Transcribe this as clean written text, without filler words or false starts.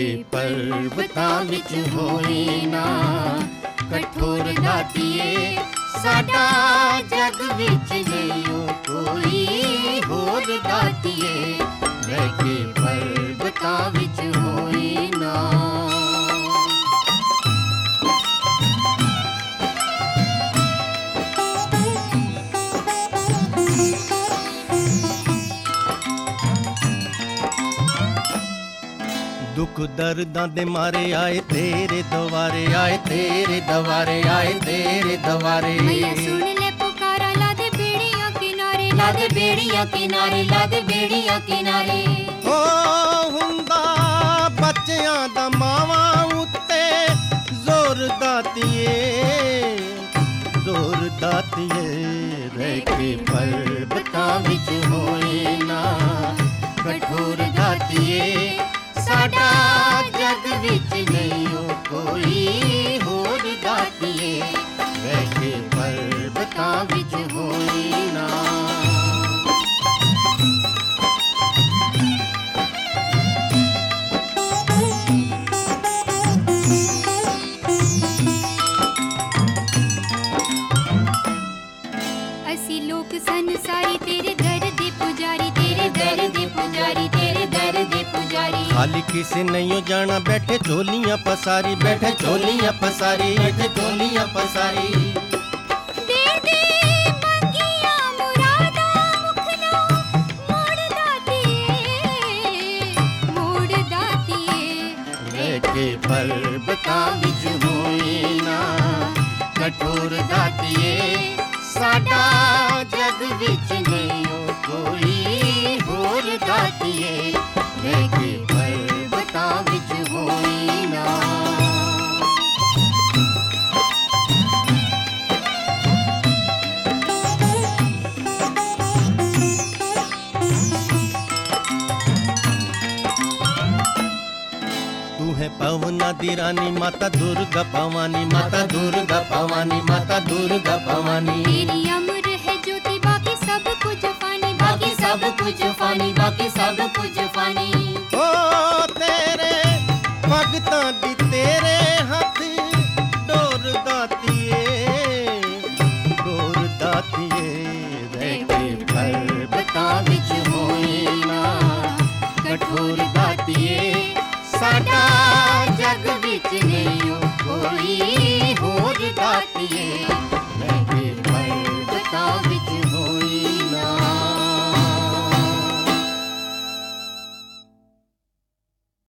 के पर्वतां विच होई ना कठोर दातिए साडा जग विच नहीं कोई होर दातिए रह के पर्वतां विच होई ना। दुख दर्दां दे मारे आए तेरे दवारे आए तेरे दवारे आए तेरे दवारे। मैया सुन ले पुकारा ला दे बेड़ियां किनारे ला दे बेड़ियां किनारे ला दे बेड़ियां किनारे। ओ हुंदा बच्चियां दा मावां उत्ते जोर दातिए रह के पर्वतां विच होए ना कठोर दातिए साडा जग विच नहीं कोई होर दातिए रह के पर्वतां विच होई ना। असी लोक संसारी तेरे दर दे पुजारी तेरे दर दे पुजारी तेरे दर दे पुजारी। खाली किसे नहीं जाना बैठे झोलियां पसारी बैठे झोलियां पसारी बैठे झोलियां पसारी। दे दे मंगियां मुरादा मुखना मोड़ दातिए रह के पर्वतां विच होई ना कठोर दातिए साडा जग विच नहीं कोई होर दातिए रह के पर्वतां विच होई ना। तू है पवना दी रानी माता दुर्गा भवानी माता दुर्गा भवानी माता दुर्गा भवानी। तेरी अमर है ज्योति बाकी सब कुछ फानी बाकी सब कुछ फानी बाकी सब कुछ फानी। ओ तेरे भगतां दी तेरे हथ डोर दातिए रह के पर्वतां विच होए ना कठोर दातिए साडा जग विच नहीं कोई होर दातिए